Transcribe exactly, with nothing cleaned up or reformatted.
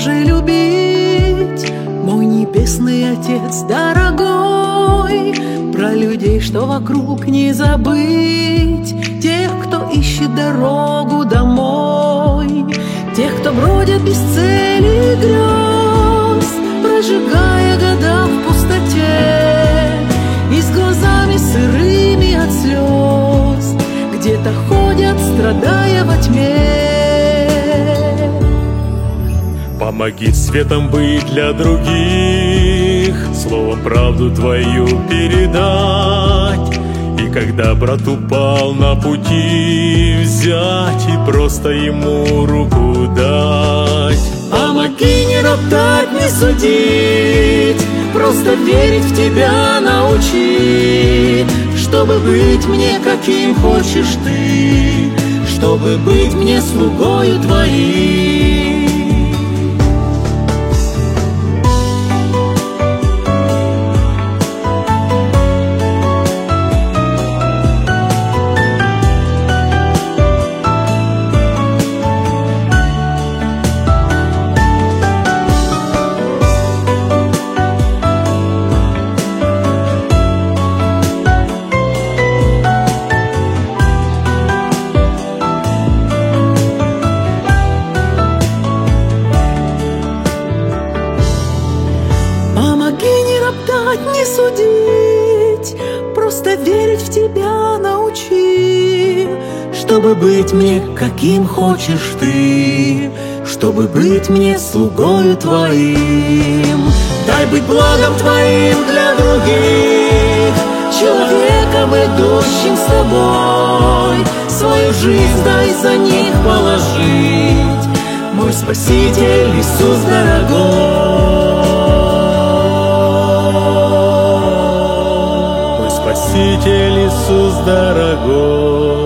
же любить, мой небесный Отец дорогой. Про людей, что вокруг, не забыть, тех, кто ищет дорогу домой, тех, кто бродит без цели и грез, прожигая года в пустоте, и с глазами сырыми от слез где-то ходят, страдая во тьме. Помоги светом быть для других, словом правду твою передать. И когда брат упал на пути, взять и просто ему руку дать. Помоги не роптать, не судить, просто верить в тебя научи, чтобы быть мне, каким хочешь ты, чтобы быть мне слугою твоим. Не судить, просто верить в тебя научи, чтобы быть мне, каким хочешь ты, чтобы быть мне слугою твоим. Дай быть благом твоим для других, человеком, идущим с тобой, свою жизнь дай за них положить, мой Спаситель Иисус дорогой. Спаситель Иисус дорогой.